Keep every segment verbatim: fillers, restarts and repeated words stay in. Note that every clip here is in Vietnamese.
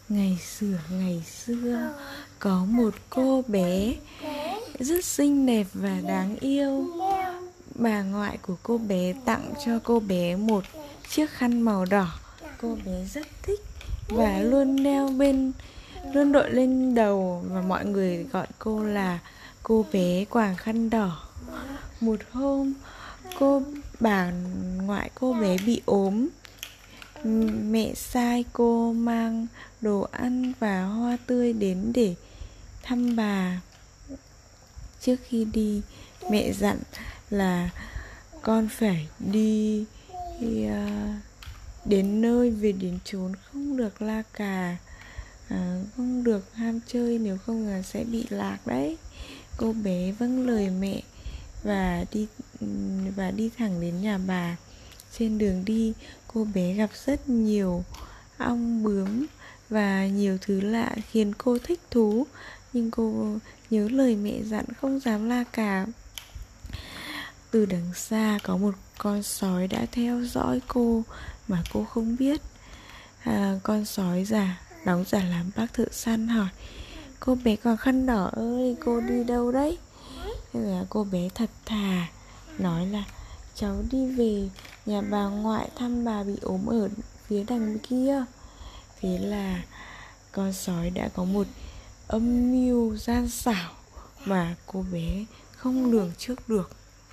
Ngày xưa ngày xưa có một cô bé rất xinh đẹp và đáng yêu. Bà ngoại của cô bé tặng cho cô bé một chiếc khăn màu đỏ. Cô bé rất thích và luôn đeo bên luôn đội lên đầu, và mọi người gọi cô là cô bé quàng khăn đỏ. Một hôm, cô bà ngoại cô bé bị ốm. Mẹ sai cô mang đồ ăn và hoa tươi đến để thăm bà. Trước khi đi, mẹ dặn là con phải đi uh, đến nơi về đến chốn, không được la cà, à, không được ham chơi, nếu không là sẽ bị lạc đấy. Cô bé vâng lời mẹ và đi và đi thẳng đến nhà bà. Trên đường đi, cô bé gặp rất nhiều ong bướm và nhiều thứ lạ khiến cô thích thú, nhưng cô nhớ lời mẹ dặn không dám la cà. Từ đằng xa có một con sói đã theo dõi cô mà cô không biết. à, Con sói già đóng giả làm bác thợ săn hỏi: cô bé còn khăn đỏ ơi, cô đi đâu đấy? Thế là cô bé thật thà nói là cháu đi về nhà bà ngoại thăm bà bị ốm ở phía đằng kia. Thế là con sói đã có một âm mưu gian xảo mà cô bé không lường trước được.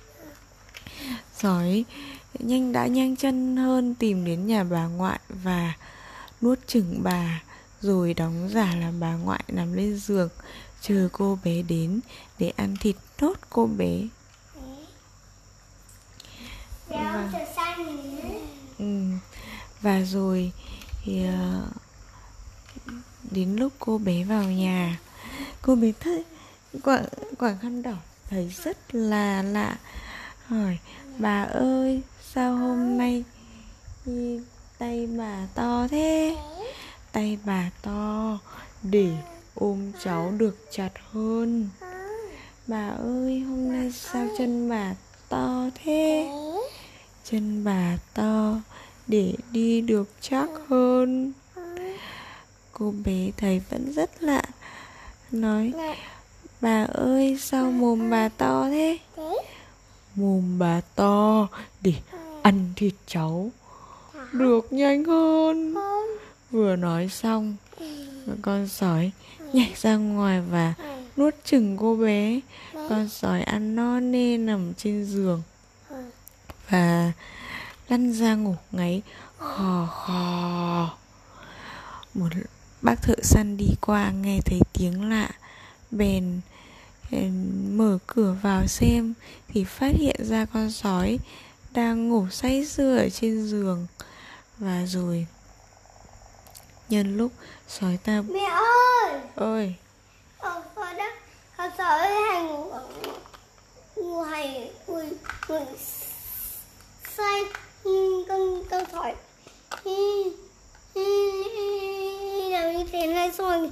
Sói nhanh đã nhanh chân hơn, tìm đến nhà bà ngoại và nuốt chửng bà, rồi đóng giả làm bà ngoại nằm lên giường chờ cô bé đến để ăn thịt nốt cô bé. Và, ừ, và rồi thì uh, đến lúc cô bé vào nhà, cô bé thấy quảng, quảng khăn đỏ thấy rất là lạ, hỏi: bà ơi, sao hôm nay tay bà to thế? Tay bà to để ôm cháu được chặt hơn. Bà ơi, hôm nay sao chân bà to thế? Chân bà to để đi được chắc hơn. Cô bé thấy vẫn rất lạ, nói: bà ơi, sao mồm bà to thế? Mồm bà to để ăn thịt cháu được nhanh hơn. Vừa nói xong, con sói nhảy ra ngoài và nuốt chửng cô bé. Con sói ăn no nê nằm trên giường và lăn ra ngủ ngáy khò khò. Một bác thợ săn đi qua nghe thấy tiếng lạ, bèn mở cửa vào xem thì phát hiện ra con sói đang ngủ say sưa ở trên giường. Và rồi nhân lúc sói ta mẹ ơi ơi ờ, sói đó con sói hay ngủ ngủ hay ngủ ngủ say con con sói làm như thế này rồi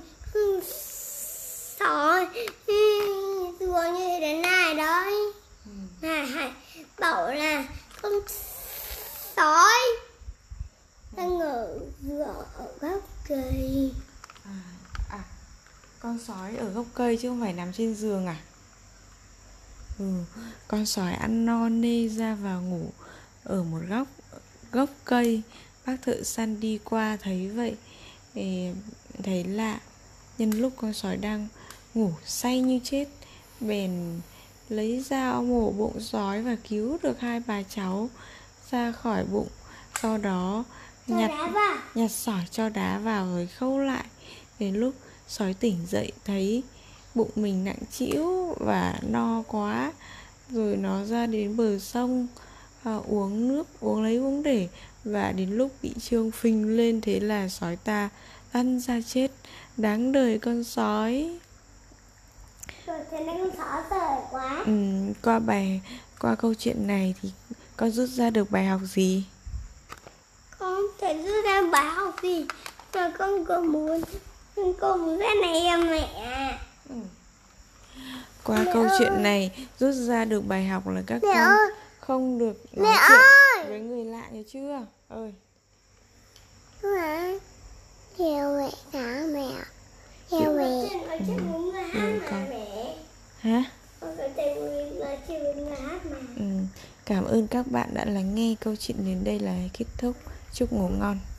sói rùa như thế này đấy. Này hay bảo là con sói đang ở dựa ở gốc cây. à, à, con sói ở gốc cây chứ không phải nằm trên giường à? Ừ, con sói ăn no nê ra vào ngủ ở một góc gốc cây. Bác thợ săn đi qua thấy vậy thì thấy lạ. Nhân lúc con sói đang ngủ say như chết, bèn lấy dao mổ bụng sói và cứu được hai bà cháu ra khỏi bụng. Sau đó nhặt nhặt sỏi cho đá vào rồi khâu lại. Đến lúc sói tỉnh dậy thấy bụng mình nặng trĩu và no quá, rồi nó ra đến bờ sông à, uống nước, uống lấy uống để, và đến lúc bị trương phình lên, thế là sói ta lăn ra chết. Đáng đời con sói. Rồi thế nên con sói sợ quá. Ừ, qua bài qua câu chuyện này thì con rút ra được bài học gì? Con thể rút ra bài học gì? Rồi con có muốn con muốn ra này em mẹ. Ừ. Qua mẹ câu ơi. chuyện này rút ra được bài học là các mẹ con ơi. không được nói mẹ chuyện ơi. với người lạ, hiểu chưa? Ơi. Mẹ. Hiểu mẹ đó. chơi với người hát Ừ, mà con. mẹ. Hả? Con có chơi với là chơi với người hát mà. Ừ. Cảm ơn các bạn đã lắng nghe. Câu chuyện đến đây là kết thúc. Chúc ngủ ngon.